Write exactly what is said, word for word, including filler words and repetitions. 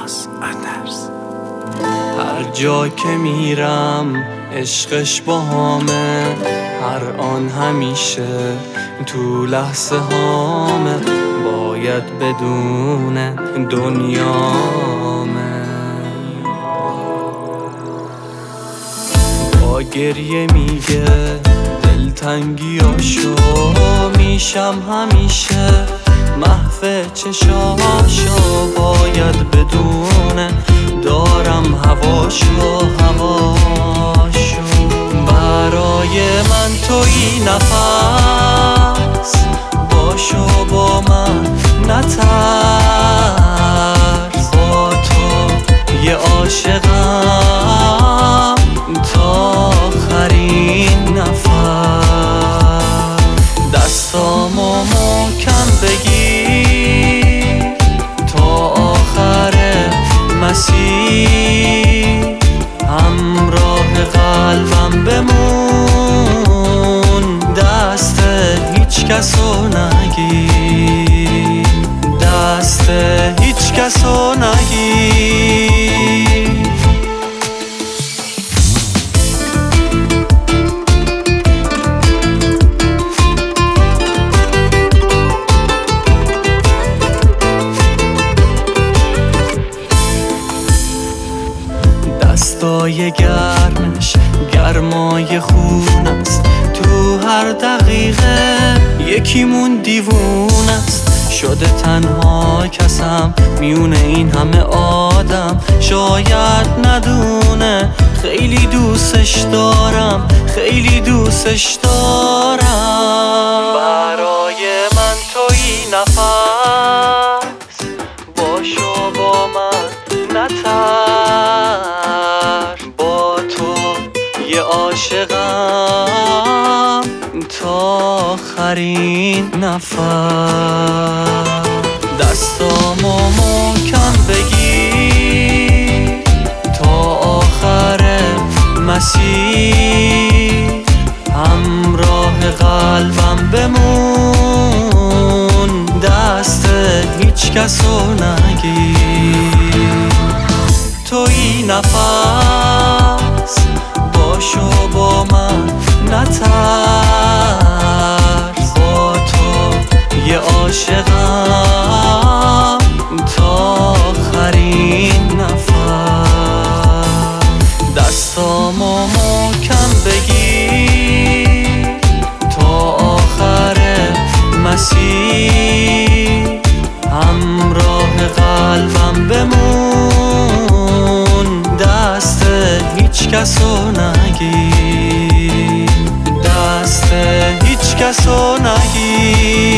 عباس اندرز. هر جا که میرم عشقش باهامه، هر آن همیشه تو لحظه هامه، باید بدونه دنیامه. با گریه میگه دلتنگیاشو، میشم همیشه محو چشاشو، باید بدونه دارم هواشو هواشو. برای من تویی نفس، باشو با من نترس، با تو یه عاشقم تا آخرین نفس. دستامو محکم بگیر تا آخر مسیر، همراه قلبم بمون، دست هیچ کسو نگیر، دست هیچ کسو نگیر. دستای گرمش گرمای خون است، تو هر دقیقه یکیمون دیوون است. شده تنها کسم میونه این همه آدم، شاید ندونه خیلی دوستش دارم، خیلی دوستش دارم. برای من تویی نفس، باشو با من نترس، با تو یه عاشقم تا آخرین نفس. دستامو محکم بگیر تا آخر مسیر، همراه قلبم بمون، دست هیچ کسو نگیر. تویی نفس، باشو با من نترس، با تو یه عاشقم تا آخرین نفس. دستامو محکم بگیر تا آخر مسیر، همراه قلبم بمون، دست هیچ کسو نگیر، دست هیچ کسو نگیر.